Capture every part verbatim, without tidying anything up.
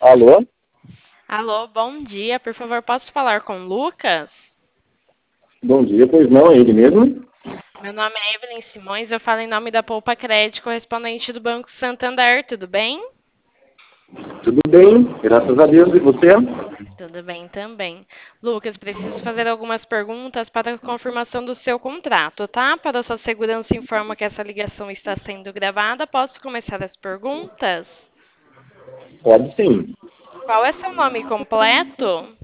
Alô? Alô, bom dia. Por favor, posso falar com o Lucas? Bom dia, pois não, é ele mesmo? Meu nome é Evelyn Simões, eu falo em nome da Poupa Crédito, correspondente do Banco Santander, tudo bem? Tudo bem, graças a Deus, e você? Tudo bem também. Lucas, preciso fazer algumas perguntas para a confirmação do seu contrato, tá? Para sua segurança, informo que essa ligação está sendo gravada. Posso começar as perguntas? Pode sim. Qual é seu nome completo?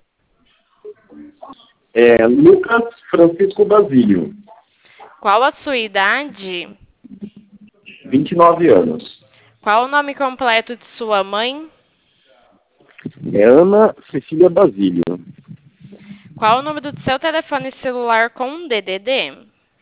É Lucas Francisco Basílio, Qual a sua idade? vinte e nove anos. Qual o nome completo de sua mãe? É Ana Cecília Basílio. Qual o número do seu telefone celular com D D D?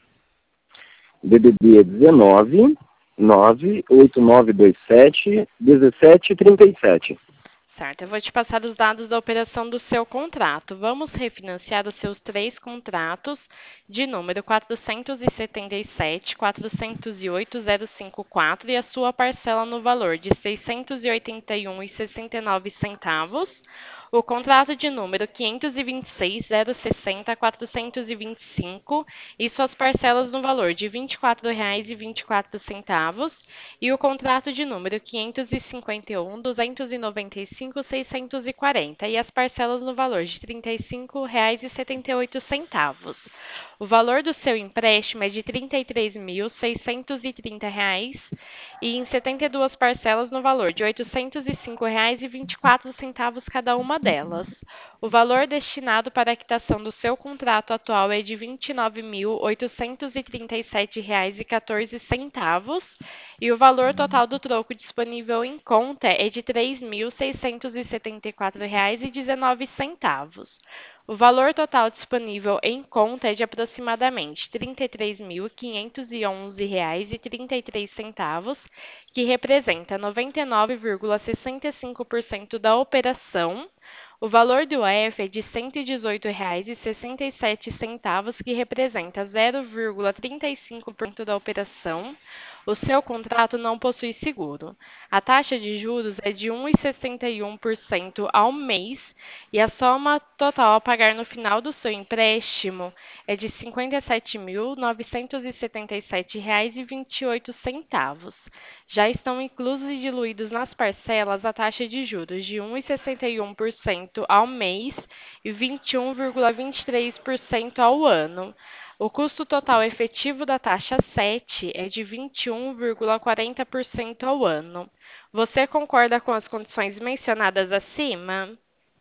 D D D é dezenove, nove oito nove dois sete, dezessete trinta e sete. Certo, eu vou te passar os dados da operação do seu contrato. Vamos refinanciar os seus três contratos de número quatrocentos e setenta e sete, quatrocentos e oito, zero cinco quatro e a sua parcela no valor de seiscentos e oitenta e um reais e sessenta e nove centavos. O contrato de número quinhentos e vinte e seis, zero sessenta, quatrocentos e vinte e cinco e suas parcelas no valor de vinte e quatro reais e vinte e quatro centavos. E o contrato de número quinhentos e cinquenta e um, duzentos e noventa e cinco, seiscentos e quarenta e as parcelas no valor de trinta e cinco reais e setenta e oito centavos. O valor do seu empréstimo é de trinta e três mil, seiscentos e trinta reais e em setenta e duas parcelas no valor de oitocentos e cinco reais e vinte e quatro centavos cada uma delas. O valor destinado para a quitação do seu contrato atual é de vinte e nove mil, oitocentos e trinta e sete reais e quatorze centavos e o valor total do troco disponível em conta é de três mil, seiscentos e setenta e quatro reais e dezenove centavos. O valor total disponível em conta é de aproximadamente trinta e três mil, quinhentos e onze reais e trinta e três centavos, que representa noventa e nove vírgula sessenta e cinco por cento da operação. O valor do A F é de cento e dezoito reais e sessenta e sete centavos, que representa zero vírgula trinta e cinco por cento da operação. O seu contrato não possui seguro. A taxa de juros é de um vírgula sessenta e um por cento ao mês e a soma total a pagar no final do seu empréstimo é de cinquenta e sete mil, novecentos e setenta e sete reais e vinte e oito centavos. Já estão inclusos e diluídos nas parcelas a taxa de juros de um vírgula sessenta e um por cento ao mês e vinte e um vírgula vinte e três por cento ao ano. O custo total efetivo da taxa sete é de vinte e um vírgula quarenta por cento ao ano. Você concorda com as condições mencionadas acima?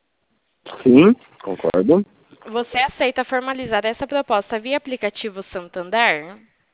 Sim, concordo. Você aceita formalizar essa proposta via aplicativo Santander?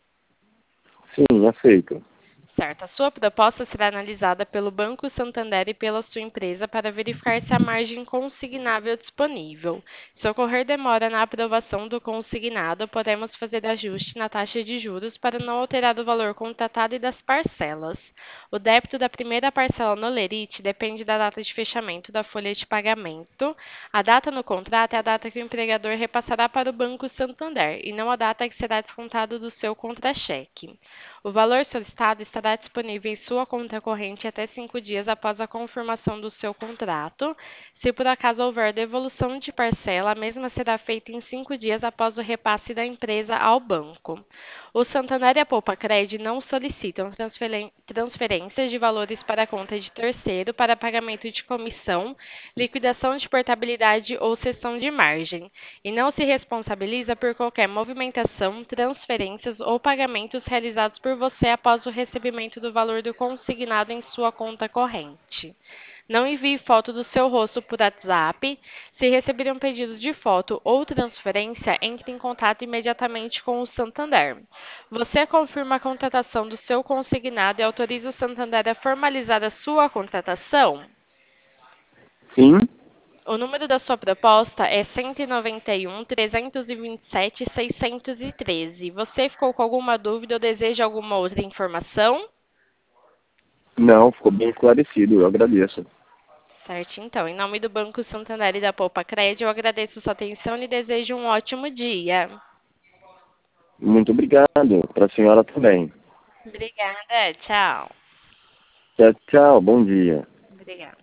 Sim, aceito. Certo. A sua proposta será analisada pelo Banco Santander e pela sua empresa para verificar se há margem consignável disponível. Se ocorrer demora na aprovação do consignado, podemos fazer ajuste na taxa de juros para não alterar o valor contratado e das parcelas. O débito da primeira parcela no Lerite depende da data de fechamento da folha de pagamento. A data no contrato é a data que o empregador repassará para o Banco Santander e não a data que será descontado do seu contra-cheque. O valor solicitado estará disponível em sua conta corrente até cinco dias após a confirmação do seu contrato. Se por acaso houver devolução de parcela, a mesma será feita em cinco dias após o repasse da empresa ao banco. O Santander e a Poupa Cred não solicitam transferen- transferências de valores para a conta de terceiro para pagamento de comissão, liquidação de portabilidade ou cessão de margem, e não se responsabiliza por qualquer movimentação, transferências ou pagamentos realizados por você após o recebimento do valor do consignado em sua conta corrente. Não envie foto do seu rosto por WhatsApp. Se receber um pedido de foto ou transferência, entre em contato imediatamente com o Santander. Você confirma a contratação do seu consignado e autoriza o Santander a formalizar a sua contratação? Sim, O número da sua proposta é cento e noventa e um, trezentos e vinte e sete, seiscentos e treze. Você ficou com alguma dúvida ou deseja alguma outra informação? não, ficou bem esclarecido, eu agradeço. Certo, então. Em nome do Banco Santander e da Poupa Cred, eu agradeço sua atenção e desejo um ótimo dia. Muito obrigado, para a senhora também. Obrigada, tchau. Tchau, tchau, bom dia. Obrigada.